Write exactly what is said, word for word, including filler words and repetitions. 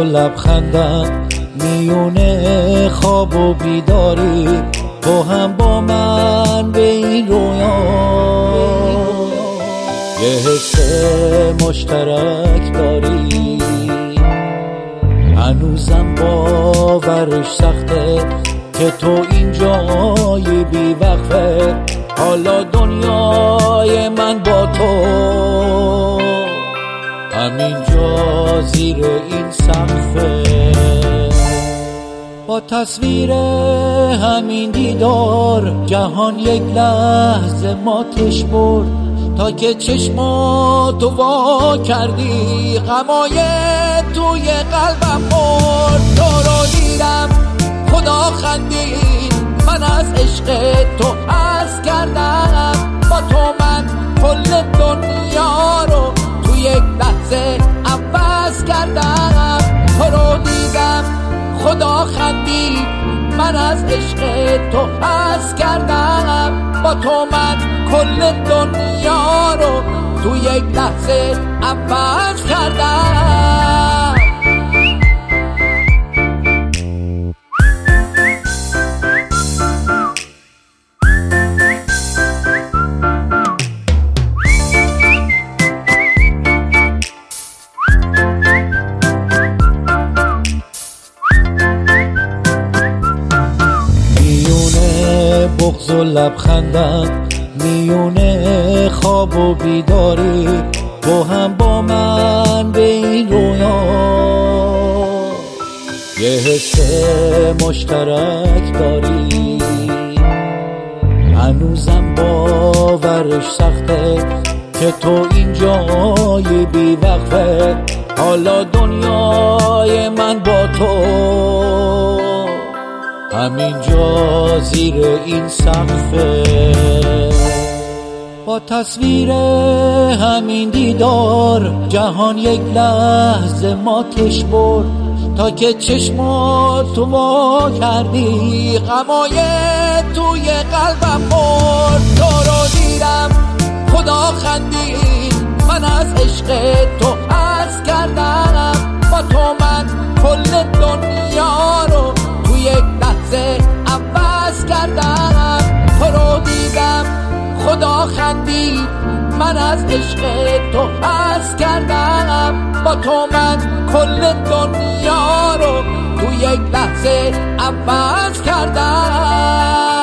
و لبخندم میونه خواب و بیداری، تو هم با من به این رویا یه حس مشترک داری. هنوزم باورش سخته که تو اینجای بی وقفه، حالا دنیای من با تو همینجا زیر این سقفه. با تصویر همین دیدار جهان یک لحظه ماتش برد، تا که چشماتو وا کردی غمای توی قلبم مرد. تو رو دیدم خدا خندید، من از عشق تو عرض کردم، با تو من کل دنیا رو تو یک لحظه عوض کردم. تو رو دیدم خدا خندید، من از عشق تو عرض کردم، با تو من کل دنیا رو تو یک لحظه عوض کردم. بغض و لبخندم میونه خواب و بیداری، تو هم با من به این رویا یه حس مشترک داری. هنوزم باورش سخته که تو اینجای بی وقفه، حالا دنیای من با تو همینجا زیر این سقفه. با تصویر همین دیدار جهان یک لحظه ماتش برد، تا که چشماتو وا کردی غمای توی قلبم مرد. تو رو دیدم خدا خندید، من از عشق تو عرض کردم، با تو من کل دنیا رو تو یک لحظه عوض کردم. تو رو دیدم خدا خندید، من از عشق تو عرض کردم، با تو من کل دنیا رو تو یک لحظه عوض کردم.